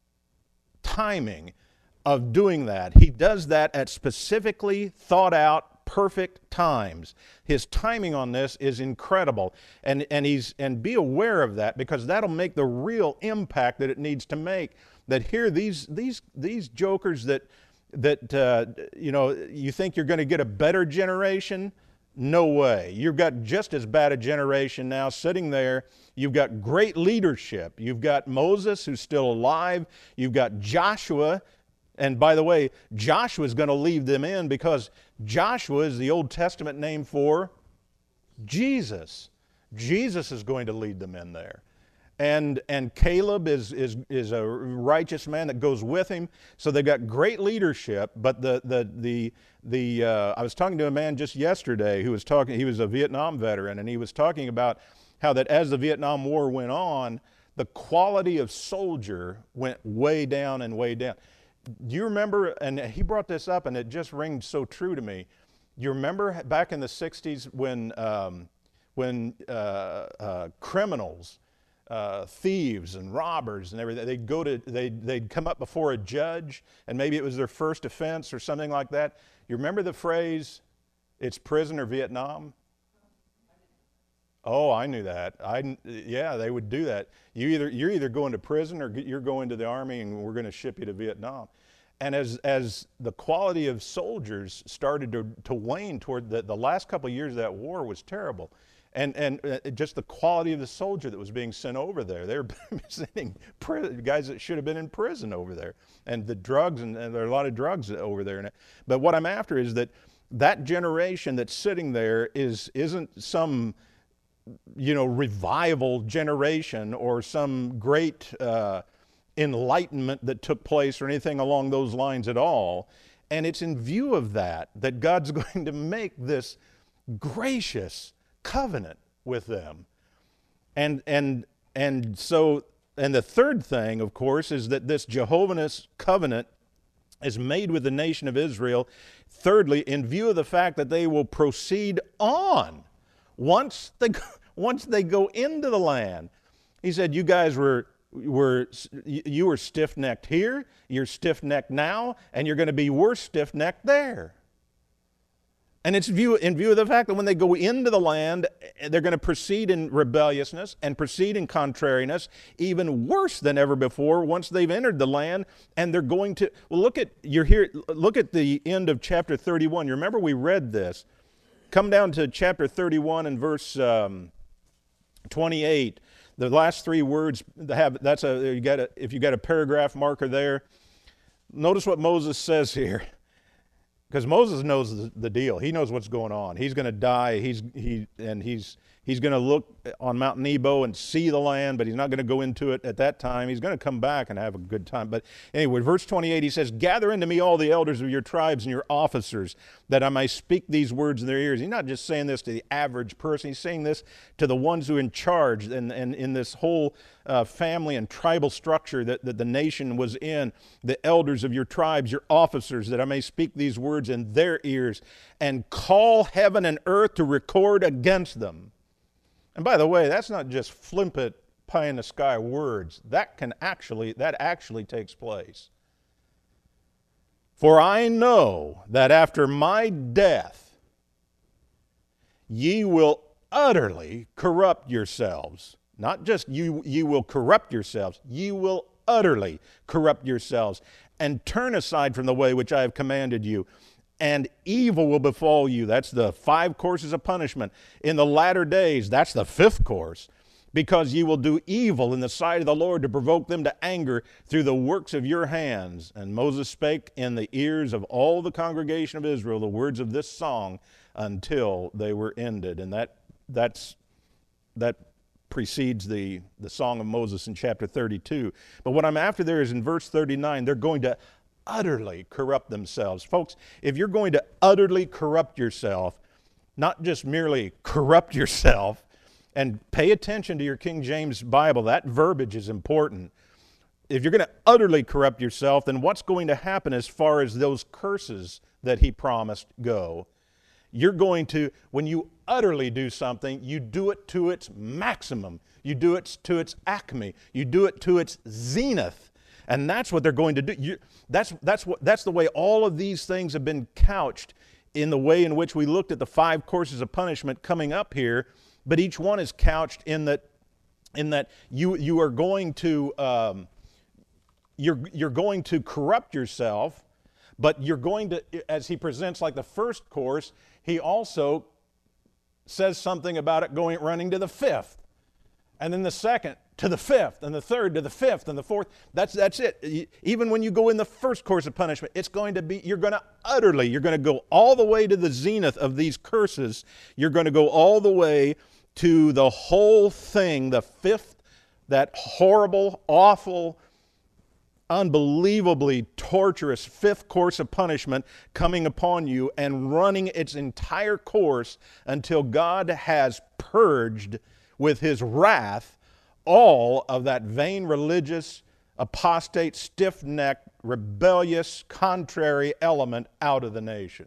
timing of doing that. He does that at specifically thought out, perfect times. His timing on this is incredible, and and he's and be aware of that, because that'll make the real impact that it needs to make. That here these these these jokers that that uh, you know you think you're going to get a better generation. No way. You've got just as bad a generation now sitting there. You've got great leadership. You've got Moses, who's still alive. You've got Joshua. And by the way, Joshua is going to lead them in, because Joshua is the Old Testament name for Jesus. Jesus is going to lead them in there. And and Caleb is is is a righteous man that goes with him. So they've got great leadership. But the the the the uh, I was talking to a man just yesterday who was talking. He was a Vietnam veteran, and he was talking about how that as the Vietnam War went on, the quality of soldier went way down and way down. Do you remember? And he brought this up, and it just rings so true to me. You remember back in the sixties when um, when uh, uh, criminals. Uh, thieves and robbers and everything, they'd go to, they'd, they'd come up before a judge, and maybe it was their first offense or something like that. You remember the phrase, it's prison or Vietnam? Oh, I knew that. I, yeah, they would do that. You either, you're either going to prison or you're going to the army, and we're going to ship you to Vietnam. And as, as the quality of soldiers started to, to wane toward the, the last couple of years of that war was terrible. And and uh, just the quality of the soldier that was being sent over there. They were sending guys that should have been in prison over there. And the drugs, and, and there are a lot of drugs over there. But what I'm after is that that generation that's sitting there is, isn't some, you know, revival generation or some great uh, enlightenment that took place or anything along those lines at all. And it's in view of that that God's going to make this gracious covenant with them. And and and so and the third thing, of course, is that this Jehovah's covenant is made with the nation of Israel. Thirdly, in view of the fact that they will proceed on once they once they go into the land. He said, you guys were were you were stiff-necked here, you're stiff-necked now, and you're going to be worse stiff-necked there. And it's view, in view of the fact that when they go into the land, they're going to proceed in rebelliousness and proceed in contrariness, even worse than ever before once they've entered the land. And they're going to, well, look at, you're here, look at the end of chapter thirty-one. You remember we read this. Come down to chapter thirty-one and verse, um, twenty-eight, the last three words have, that's a, you got a, if you got a paragraph marker there, notice what Moses says here. Because Moses knows the, the deal. He knows what's going on. He's going to die. He's he and he's he's going to look on Mount Nebo and see the land, but he's not going to go into it at that time. He's going to come back and have a good time. But anyway, verse twenty-eight, he says, "Gather unto me all the elders of your tribes and your officers, that I may speak these words in their ears." He's not just saying this to the average person. He's saying this to the ones who are in charge and, and in this whole uh, family and tribal structure that, that the nation was in. The elders of your tribes, your officers, that I may speak these words in their ears and call heaven and earth to record against them. And by the way, that's not just flippant pie in the sky words. That can actually, that actually takes place. "For I know that after my death, ye will utterly corrupt yourselves." Not just you, ye will corrupt yourselves. Ye will utterly corrupt yourselves and turn aside from the way which I have commanded you. And evil will befall you. That's the five courses of punishment. In the latter days, that's the fifth course. Because ye will do evil in the sight of the Lord to provoke them to anger through the works of your hands. And Moses spake in the ears of all the congregation of Israel the words of this song until they were ended. And that that's that precedes the, the Song of Moses in chapter thirty-two. But what I'm after there is in verse thirty-nine, they're going to utterly corrupt themselves. Folks, if you're going to utterly corrupt yourself, not just merely corrupt yourself, and pay attention to your King James Bible, that verbiage is important. If you're going to utterly corrupt yourself, then what's going to happen as far as those curses that he promised go? You're going to, when you utterly do something, you do it to its maximum. You do it to its acme. You do it to its zenith. And that's what they're going to do. You, that's, that's, what, that's the way all of these things have been couched in the way in which we looked at the five courses of punishment coming up here. But each one is couched in that, in that you, you are going to, um, you're, you're going to corrupt yourself, but you're going to, as he presents like the first course, he also says something about it going, running to the fifth. And then the second to the fifth, and the third to the fifth, and the fourth. That's, that's it. Even when you go in the first course of punishment, it's going to be, you're going to utterly, you're going to go all the way to the zenith of these curses. You're going to go all the way to the whole thing, the fifth, that horrible, awful, unbelievably torturous fifth course of punishment coming upon you and running its entire course until God has purged with his wrath all of that vain religious, apostate, stiff-necked, rebellious, contrary element out of the nation.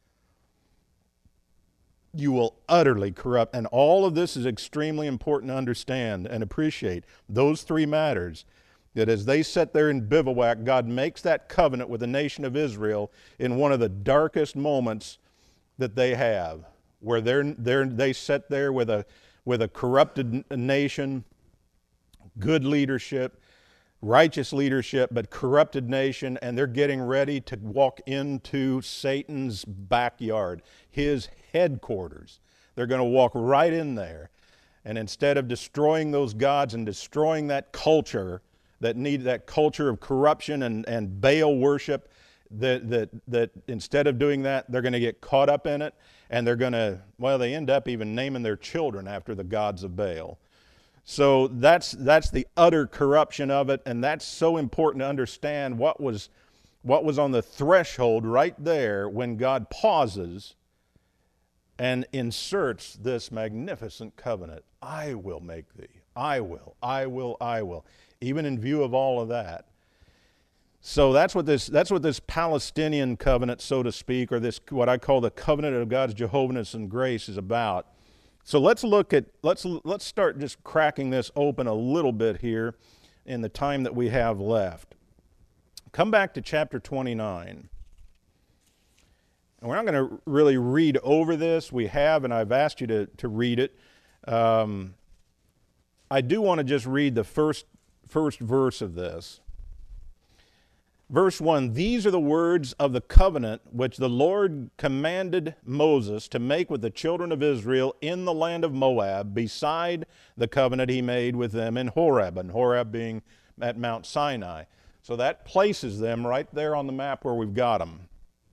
You will utterly corrupt, and all of this is extremely important to understand and appreciate. Those three matters, that as they sit there in bivouac, God makes that covenant with the nation of Israel in one of the darkest moments that they have, where they're, they're, they sit there with a, with a corrupted nation, good leadership, righteous leadership, but corrupted nation, and they're getting ready to walk into Satan's backyard, his headquarters. They're going to walk right in there. And instead of destroying those gods and destroying that culture, that need that culture of corruption and, and Baal worship, that, that, that instead of doing that, they're going to get caught up in it, and they're going to, well, they end up even naming their children after the gods of Baal. So that's, that's the utter corruption of it, and that's so important to understand what was, what was on the threshold right there when God pauses and inserts this magnificent covenant. I will make thee. I will, I will, I will. Even in view of all of that. So that's what this, that's what this Palestinian covenant, so to speak, or this, what I call the covenant of God's Jehovah's and grace is about. So let's look at, let's, let's start just cracking this open a little bit here in the time that we have left. Come back to chapter twenty-nine. And we're not going to really read over this. We have, and I've asked you to, to read it. Um, I do want to just read the first, first verse of this. Verse one, these are the words of the covenant which the Lord commanded Moses to make with the children of Israel in the land of Moab, beside the covenant he made with them in Horeb, and Horeb being at Mount Sinai. So that places them right there on the map where we've got them.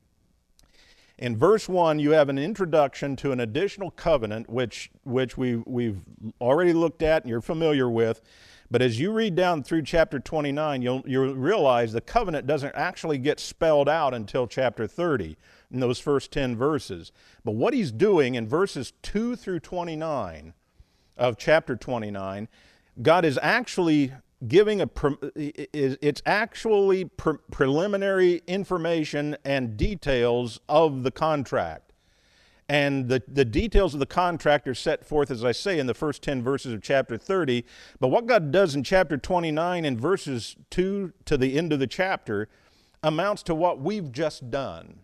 In verse one, you have an introduction to an additional covenant, which, which we, we've already looked at and you're familiar with. But as you read down through chapter twenty-nine, you'll, you'll realize the covenant doesn't actually get spelled out until chapter thirty, in those first ten verses. But what he's doing in verses two through twenty-nine of chapter twenty-nine, God is actually giving a, it's actually pre- preliminary information and details of the contract. And the, the details of the contract are set forth, as I say, in the first ten verses of chapter thirty. But what God does in chapter twenty-nine, in verses two to the end of the chapter, amounts to what we've just done.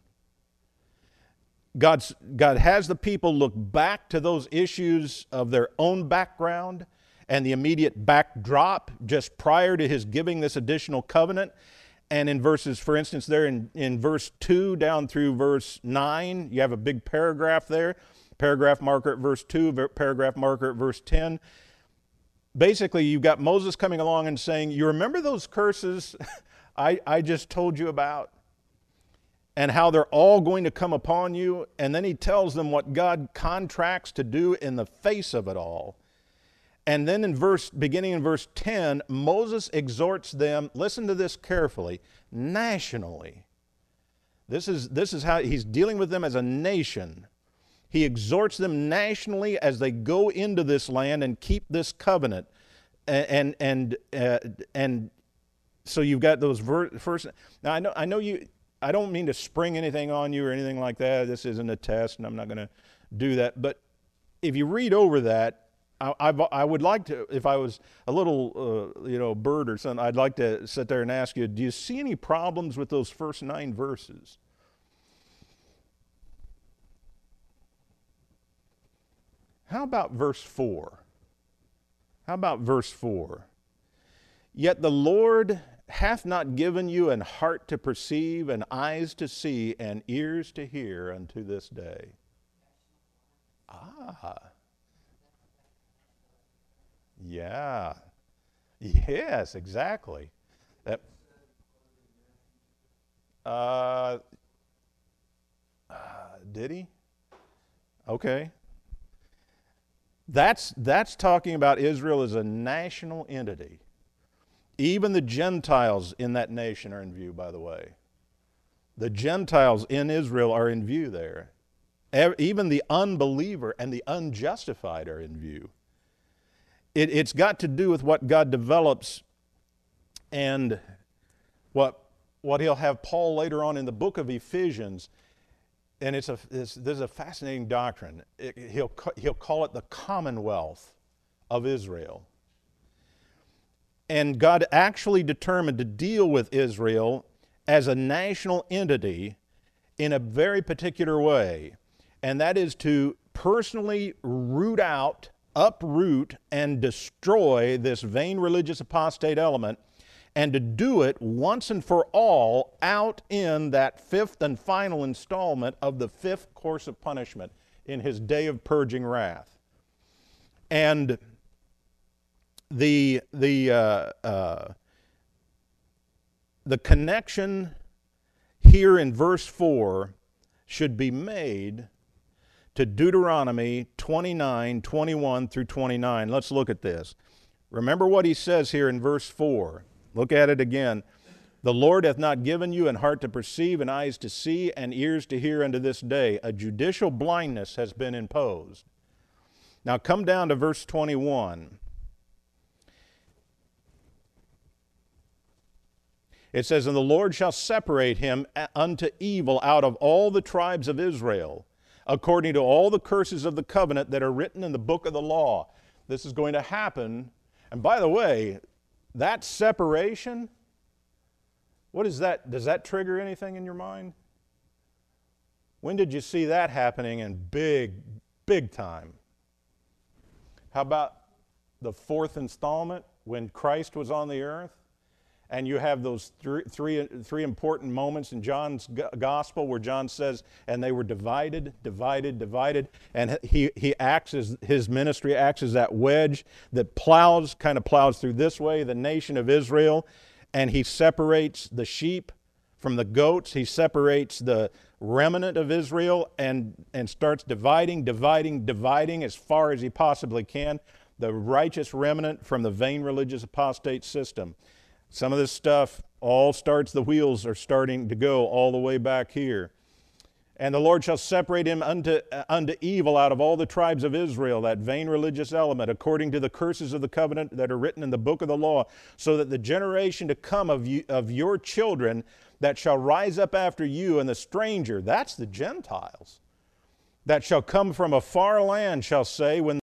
God's, God has the people look back to those issues of their own background and the immediate backdrop just prior to his giving this additional covenant. And in verses, for instance, there in, in verse two down through verse nine, you have a big paragraph there. Paragraph marker at verse two, paragraph marker at verse ten. Basically, you've got Moses coming along and saying, you remember those curses I, I just told you about? And how they're all going to come upon you? And then he tells them what God contracts to do in the face of it all. And then in verse, beginning in verse ten, Moses exhorts them, listen to this carefully, nationally. This is, this is how he's dealing with them as a nation. He exhorts them nationally as they go into this land and keep this covenant. And, and, uh, and so you've got those ver- first, now I know, I know you, I don't mean to spring anything on you or anything like that. This isn't a test and I'm not going to do that. But if you read over that, I, I would like to, if I was a little, uh, you know, bird or something, I'd like to sit there and ask you, do you see any problems with those first nine verses? How about verse four? How about verse four? Yet the Lord hath not given you an heart to perceive, and eyes to see, and ears to hear unto this day. Ah. Yeah. Yes, exactly. That. Uh, uh, did he? Okay. That's that's talking about Israel as a national entity. Even the Gentiles in that nation are in view, by the way. The Gentiles in Israel are in view there. Even the unbeliever and the unjustified are in view. It, it's got to do with what God develops and what, what he'll have Paul later on in the book of Ephesians. And it's a, it's, this is a fascinating doctrine. It, he'll, he'll call it the commonwealth of Israel. And God actually determined to deal with Israel as a national entity in a very particular way. And that is to personally root out, uproot, and destroy this vain religious apostate element, and to do it once and for all out in that fifth and final installment of the fifth course of punishment in his day of purging wrath. And the, the, uh, uh, the connection here in verse four should be made to Deuteronomy twenty-nine, twenty-one through twenty-nine. Let's look at this. Remember what he says here in verse four. Look at it again. The Lord hath not given you an heart to perceive, and eyes to see, and ears to hear unto this day. A judicial blindness has been imposed. Now come down to verse twenty-one. It says, and the Lord shall separate him unto evil out of all the tribes of Israel, according to all the curses of the covenant that are written in the book of the law. This is going to happen. And by the way, that separation, what is that? Does that trigger anything in your mind? When did you see that happening in big, big time? How about the fourth installment when Christ was on the earth? and you have those three, three, three important moments in John's gospel where John says, and they were divided, divided, divided, and he, he acts as, his ministry acts as that wedge that plows, kind of plows through this way, the nation of Israel, and he separates the sheep from the goats. He separates the remnant of Israel and, and starts dividing, dividing, dividing as far as he possibly can, the righteous remnant from the vain religious apostate system. Some of this stuff all starts, the wheels are starting to go all the way back here. And the Lord shall separate him unto, uh, unto evil out of all the tribes of Israel, that vain religious element, according to the curses of the covenant that are written in the book of the law, so that the generation to come of, you, of your children that shall rise up after you, and the stranger, that's the Gentiles, that shall come from a far land shall say, when